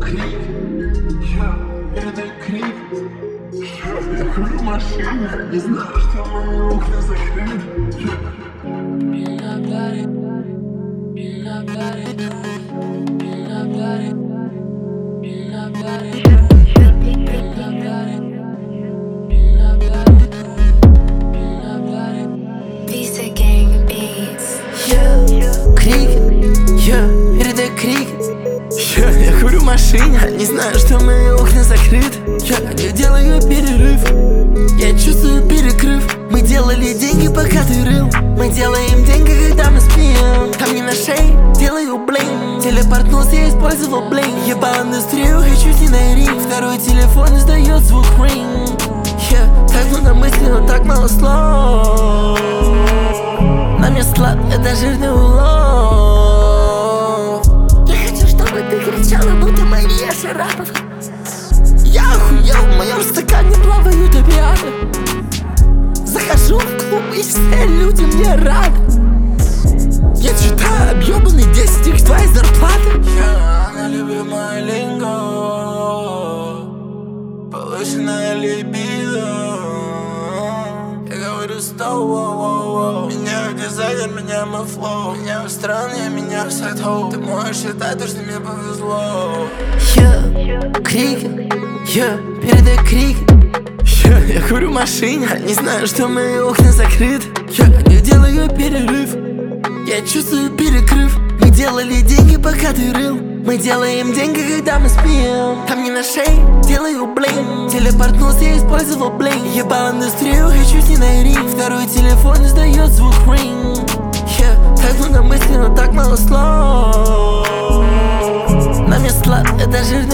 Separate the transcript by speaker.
Speaker 1: крик, я передаю крик. Я курю в машине, не знаю, что мои окна закрыты.
Speaker 2: Я курю в машине, не знаю, что мои окна закрыты. Я делаю перерыв, я чувствую перекрыв. Мы делали деньги, пока ты рыл. Мы делаем деньги, когда мы спим. Там не на шее, делаю блин. Телепортнулся, я использовал блин. Ебал индустрию, хочу с ней на ринг. Второй телефон издает звук ринг. Так много мыслей, но так мало слов. На мне склад, это жирный улов. Я хочу, чтобы ты кричала, будто Мария Шарапова. Я охуел, в моем стакане плавают опиаты. Захожу в клуб, и все люди мне рады. Я читаю объебанный 10x твоей зарплаты.
Speaker 1: Она любит мою линго, повышенная либидо. Я говорю стоп, меня дизайнер, меня мой флоу. Меня в стране, меня в сайтхоу. Ты можешь считать, то, что мне повезло.
Speaker 2: Крики, передай крики. Я курю в машине, не знаю, что мои окна закрыты. Я делаю перерыв, я чувствую перекрыв. Мы делали деньги, пока ты рыл. Мы делаем деньги, когда мы спим. Там не на шее, делаю блин. Телепортнулся, я использовал блин. Ебал индустрию, хочу с ней на ринг. Второй телефон издает звук ринг. Так много мыслей, но так мало слов. На мне склад, это жирный